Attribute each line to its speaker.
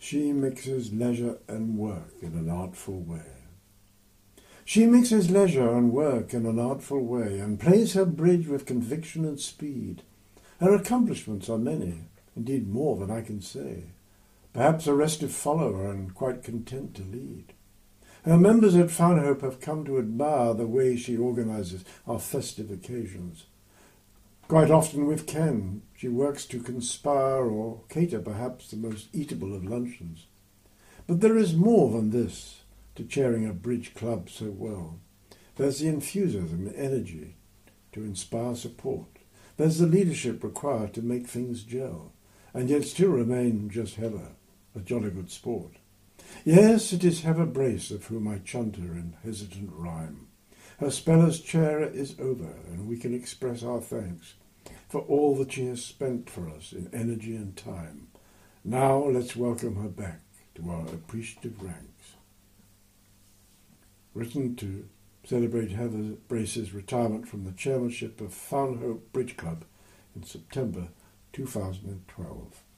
Speaker 1: She mixes leisure and work in an artful way. She mixes leisure and work in an artful way, and plays her bridge with conviction and speed. Her accomplishments are many, indeed more than I can say. Perhaps a restive follower and quite content to lead. Her members at Foundhope have come to admire the way she organises our festive occasions. Quite often with Ken, she works to conspire or cater perhaps the most eatable of luncheons. But there is more than this to chairing a bridge club so well. There's the enthusiasm and energy to inspire support. There's the leadership required to make things gel, and yet still remain just Heather, a jolly good sport. Yes, it is Heather Brace of whom I chunter in hesitant rhyme. Her spell as chair is over, and we can express our thanks for all that she has spent for us in energy and time. Now let's welcome her back to our appreciative ranks. Written to celebrate Heather Brace's retirement from the chairmanship of Foundhope Bridge Club in September 2012.